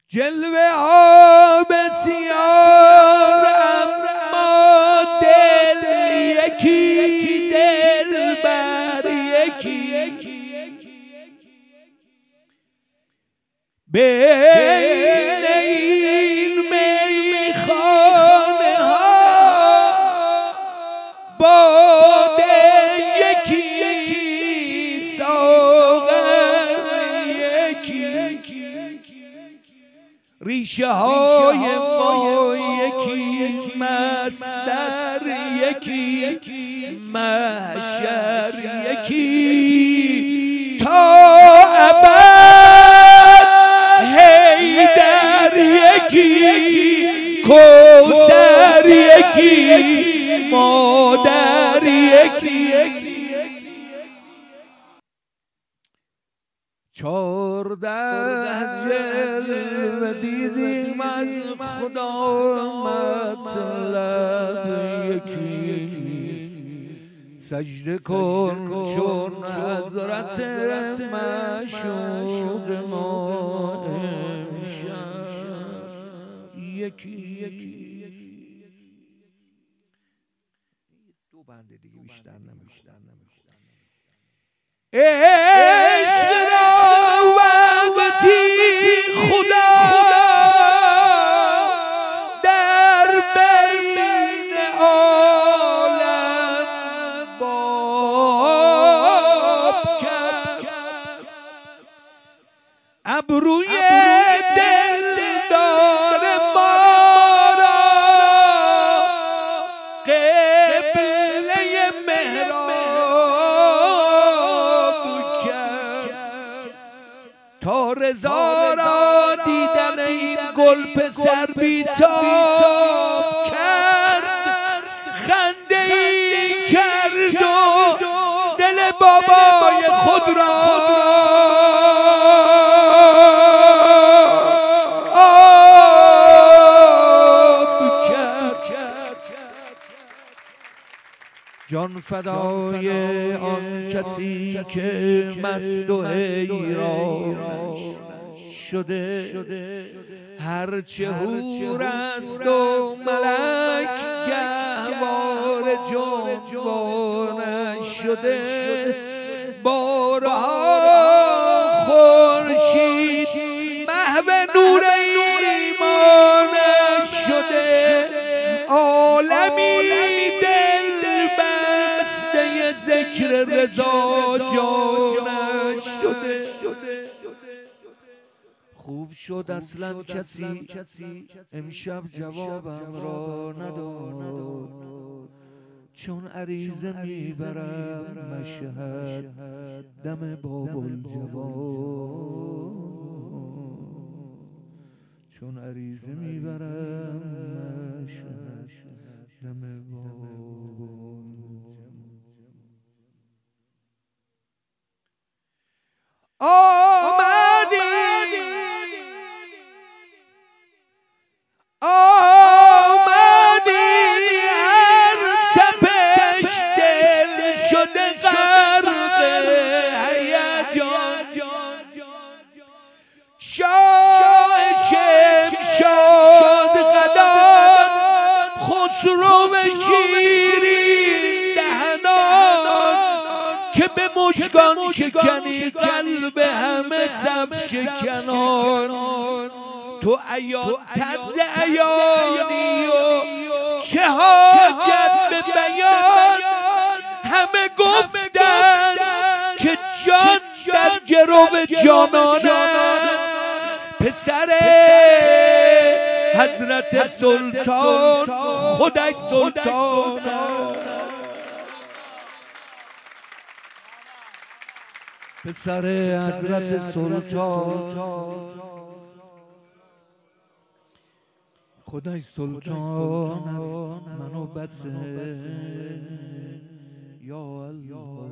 جلوه ها بسیار اما دل یکی، دل بر یکی، بین این میخانه ها باده یکی، ساغر یکی، ریشه های ما یکی، مصدر یکی، محشر یکی، تا ابد حیدر یکی، کوثر یکی، مادر یکی. 14 جلوه دیدیم از خدا، مطلب یکی، سجده کن چون حضرت معشوق ما امشب یکی. دو بنده دیگه بیشتر نمیشتر. عشق را وقتی خدا در بین عالم باب کرد، ابروی دلدار ما را قبله محراب کرد، تا رضا را دیدن این گل پسر بیتاب کرد، خنده ای کرد و دل بابای خود را جان فدای آن کسی که مست و حیران شده، هرچه حور است و ملک گهوار جنبانش شده، بارها خورشید محو نور ایمانش شده، عالمی ذکر رضا جانش شده. خوب شد اصلا کسی امشب جوابم را نداد، چون عریضه میبرم مشهد دم باب‌الجواد، چون عریضه میبرم مشهد دم باب‌الجواد. آمدی هر تپش دل شده غرق هیجان، شاه شمشاد قدان خسرو شیرین دهنان که به مژگان شکنی قلب همه سب شکنان، تو عیان طرز عیانی و چه حاجت به بیان، همه گفتن که جان در گرو جانان است، پسر حضرت سلطان خودش سلطان است، پسر حضرت سلطان خدای سلطان است، منو بسه یا الله.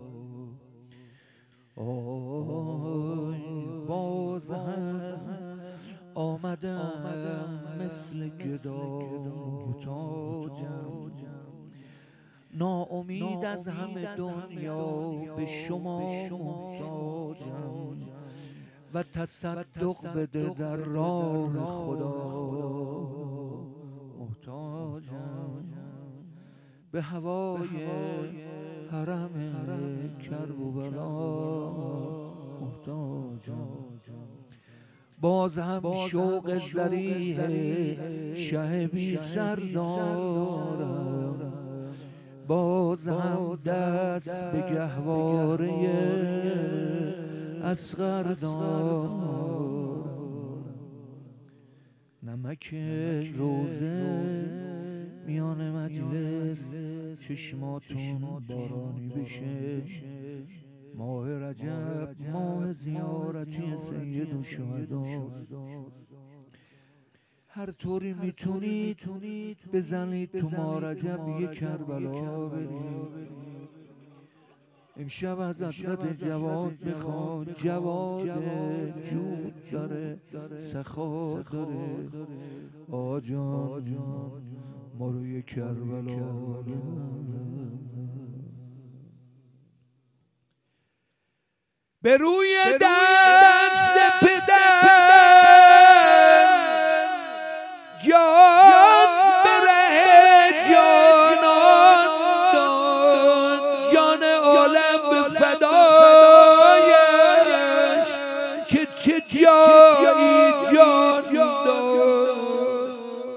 آی باز هم آمدم مثل گدا محتاجم، ناامید از همه دنیا به شما محتاجم، و تصدق بده در راه خدا. محتاجم به هوای حرم کرب و بلا، محتاجم باز هم شوق ذریح شه بی سر دارم، باز هم دست به گهواره اصغر دارم. نمک روزه میان مجلس چشماتون بارانی بشه. ماه رجب ماه زیارتی سید الشهداست. هر طوری میتونید بزنید تو ماه رجب یه کربلا برید. امشب از حضرت جواد میخواد، جواد جود داره، سخا داره، آجان ما رو یه کربلا به روی دست پدر جان بره جانان داد، جان عالم به فدایش که چه جایی جان داد.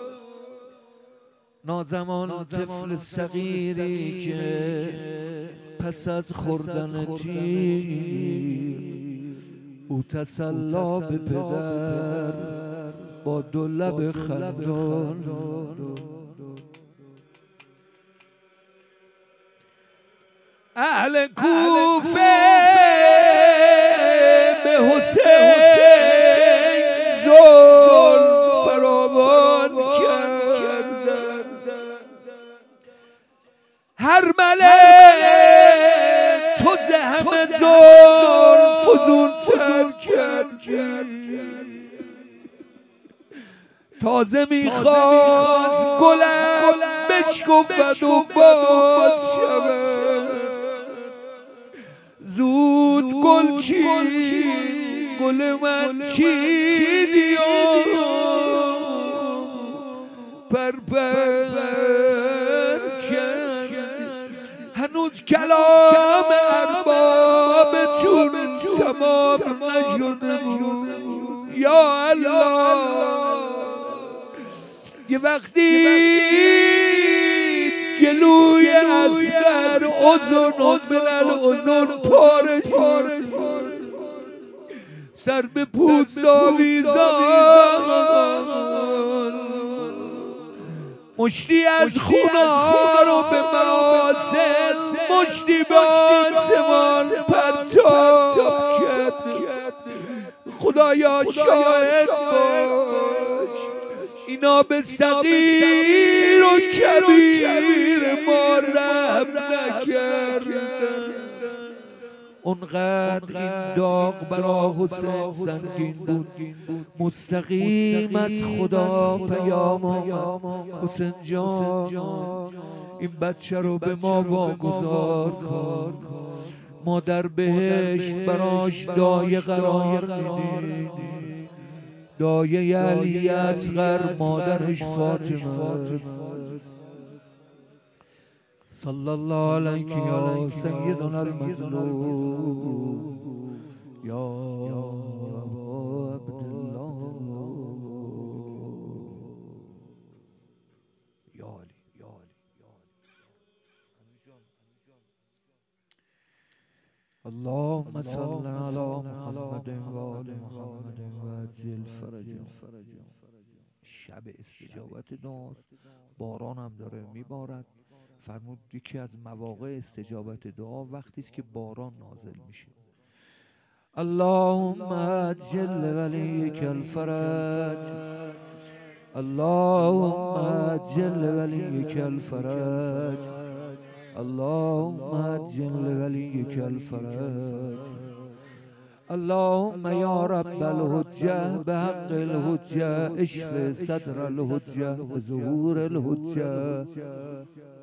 نازمان طفل صغیری که پس از خوردن تیر او تسلا به پدر با دو لب خندان. اهل کوفه به حسین زلف فراوان کردن، هر ملک تو ز همه زلف فزون‌تر کردی. تازه میخواست گلم بشکفد و باز شود، زود گل چید گل من چیدی و پرپر کرد. هنوز کلام اربابتون تمام نشده بود. یا الله یه وقتی گلوی اصغر اذن من الاذن پاره شد، سر به پوست آویزان، مشتی از خونها رو به مراسم، مشتی به آسمان پرتاب کرد. خدایا شاهد باش اینا به صغیر و کبیر ما رحم نکردن. اونقدر این داغ برا حسین سنگین بود، مستقیم از خدا پیام آمد. حسین جان این بچه رو به ما واگذار کن، ما در بهشت براش دایه قرار میدیم. دایه علی اصغر مادرش فاطمه. صلی الله علیک یا سیدنا المظلوم یا ابا عبدالله یا علی. اللهم صل علی محمد و آل محمد و عجل فرجهم. شب استجابت دعاست، باران هم داره میبارد. فرمود یکی از مواقع استجابت دعا وقتی است که باران نازل میشه. اللهم عجل ولیک الفرج، اللهم عجل ولیک الفرج، اللهم عجل ولیک الفرج. اللهم یا رب الحجه بحق الحجه اشف صدر الحجه بظهور الحجه.